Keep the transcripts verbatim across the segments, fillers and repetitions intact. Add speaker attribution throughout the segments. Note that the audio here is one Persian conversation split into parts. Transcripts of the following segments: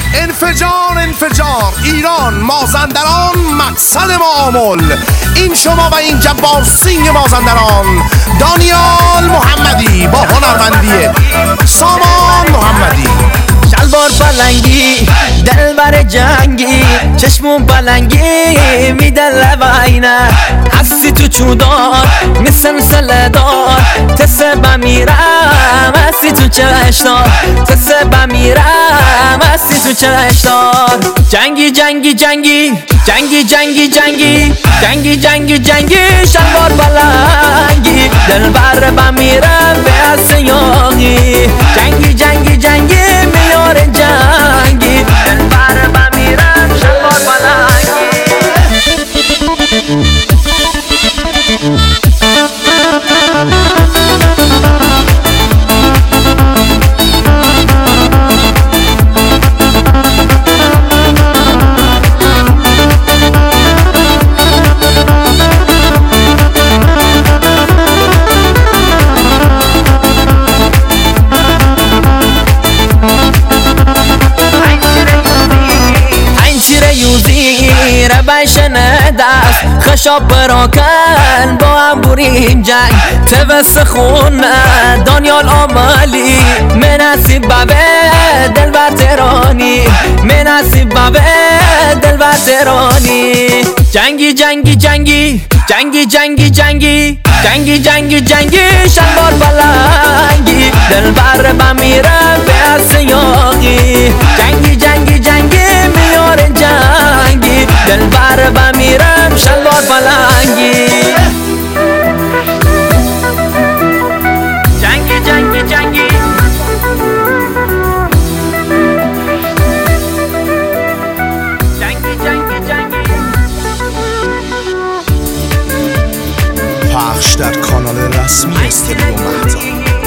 Speaker 1: انفجار انفجار ایران مازندران مقصد معامل. این شما و این جبار سینگ مازندران دانیال محمدی با هنرمندی سامان محمدی.
Speaker 2: شلوار پلنگی دلبر جنگی چشمون پلنگی میدن لباینه هستی تو چودار مثل سلدار تسه بمیرم هستی تو چشتار تسه بمیرم هستی تو چشتار. جنگی جنگی جنگی جنگی جنگی جنگی جنگی جنگی جنگی شلوار پلنگی دلبر بمیرم به سیاقی. جنگی جنگی جنگی میار جنگی دلبر بمیرم شلوار پلنگی. بشنه دست خشاب براکن با هم بریم جنگ تبس خونه دانیال آمالی مناسب بابه دلبر ترانی مناسب بابه دلبر ترانی. جنگی جنگی جنگی جنگی جنگی جنگی جنگی جنگی جنگی شلوار پلنگی دلبر بمیرم به سیاقی. جنگی جنگی جنگی میار جنگی دلبر بمیرم شلوار پلنگی. جنگی جنگی جنگی جنگی جنگی جنگی
Speaker 1: پخش در کانال رسمی استودیو مهتاب.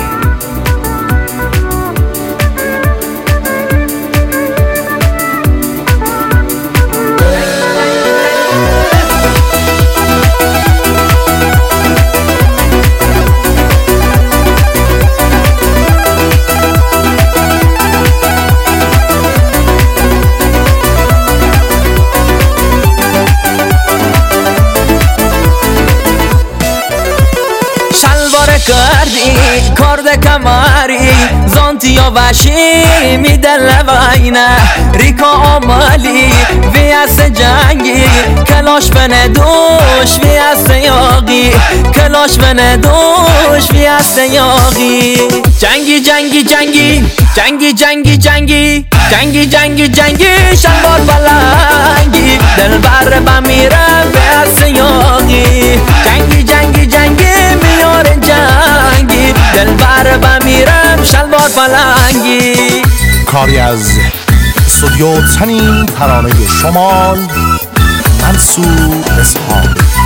Speaker 2: کردی کرد کماری زانتیا وشی میدن لباینه ریکا آمالی وی از جنگی کلاش بنه دوش وی از یاقی کلاش بنه دوش وی از یاقی. جنگی جنگی جنگی جنگی جنگی جنگی جنگی جنگی جنگی شلوار پلنگی دلبر بمیرم به یاقی. جنگی جنگی جنگی میار جنگی دلبر بمیرم شلوار پلنگی.
Speaker 1: کاری از استودیو تنین ترانه شمال منصور اسحاقی.